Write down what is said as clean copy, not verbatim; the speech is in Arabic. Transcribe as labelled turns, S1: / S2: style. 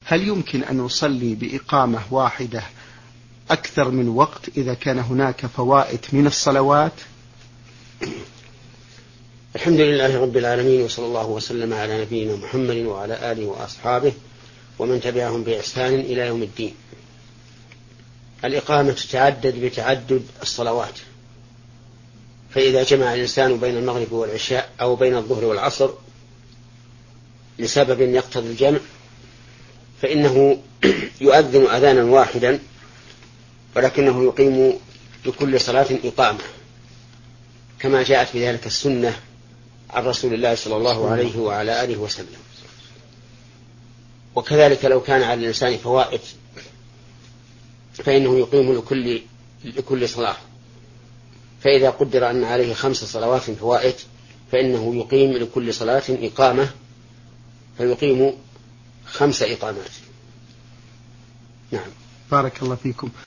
S1: هل يمكن أن نصلي بإقامة واحدة أكثر من وقت إذا كان هناك فوائت من الصلوات؟
S2: الحمد لله رب العالمين، وصلى الله وسلم على نبينا محمد وعلى آله وأصحابه ومن تبعهم بإحسان إلى يوم الدين. الإقامة تتعدد بتعدد الصلوات، فإذا جمع الإنسان بين المغرب والعشاء أو بين الظهر والعصر لسبب يقتضي الجمع فإنه يؤذن أذانا واحدا، ولكنه يقيم لكل صلاة إقامة، كما جاءت بذلك السنة عن رسول الله صلى الله عليه وعلى آله وسلم. وكذلك لو كان على الإنسان فوائد فإنه يقيم لكل صلاة، فإذا قدر أن عليه 5 صلوات فوائد فإنه يقيم لكل صلاة إقامة، فيقيم 5 إقامات. نعم.
S1: بارك الله فيكم.